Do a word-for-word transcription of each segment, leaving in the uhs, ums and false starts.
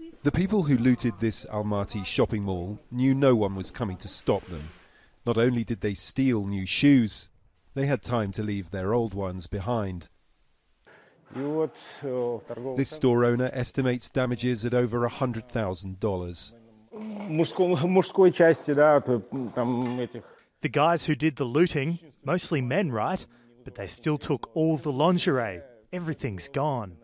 The people who looted this Almaty shopping mall knew no one was coming to stop them. Not only did they steal new shoes, they had time to leave their old ones behind. This store owner estimates damages at over one hundred thousand dollars. The guys who did the looting, mostly men, right? But they still took all the lingerie. Everything's gone.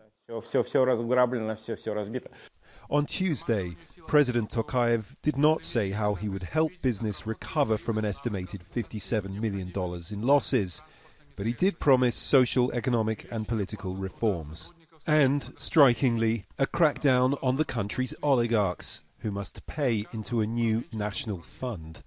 On Tuesday, President Tokayev did not say how he would help business recover from an estimated fifty-seven million dollars in losses, but he did promise social, economic and political reforms. And, strikingly, a crackdown on the country's oligarchs, who must pay into a new national fund.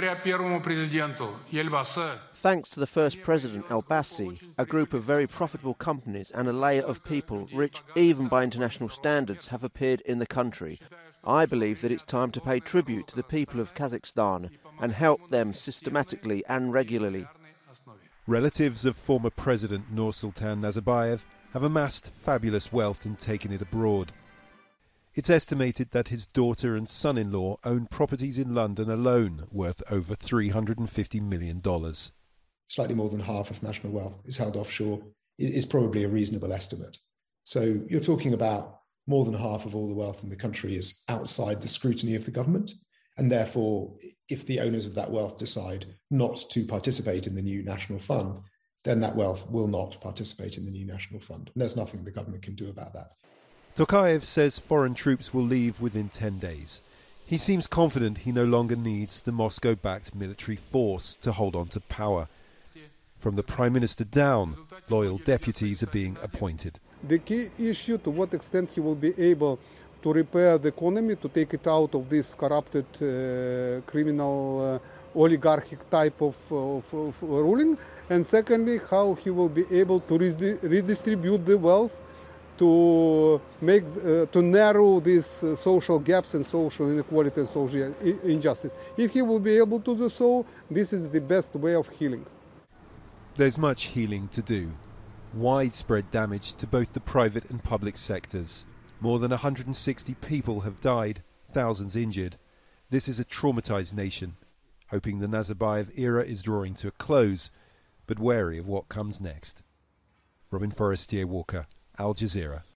Thanks to the first president, El-Bassi, a group of very profitable companies and a layer of people, rich even by international standards, have appeared in the country. I believe that it's time to pay tribute to the people of Kazakhstan and help them systematically and regularly. Relatives of former President Nursultan Nazarbayev have amassed fabulous wealth and taken it abroad. It's estimated that his daughter and son-in-law own properties in London alone worth over three hundred fifty million dollars. Slightly more than half of national wealth is held offshore. It is probably a reasonable estimate. So you're talking about more than half of all the wealth in the country is outside the scrutiny of the government. And therefore, if the owners of that wealth decide not to participate in the new national fund, then that wealth will not participate in the new national fund. And there's nothing the government can do about that. Tokayev says foreign troops will leave within ten days. He seems confident he no longer needs the Moscow-backed military force to hold on to power. From the Prime Minister down, loyal deputies are being appointed. The key issue, to what extent he will be able to repair the economy, to take it out of this corrupted uh, criminal uh, oligarchic type of, of, of ruling, and secondly, how he will be able to re redistribute the wealth to make uh, to narrow these uh, social gaps and social inequality and social injustice. If he will be able to do so, this is the best way of healing. There's much healing to do. Widespread damage to both the private and public sectors. More than one hundred sixty people have died, thousands injured. This is a traumatized nation, hoping the Nazarbayev era is drawing to a close, but wary of what comes next. Robin Forestier Walker, Al Jazeera.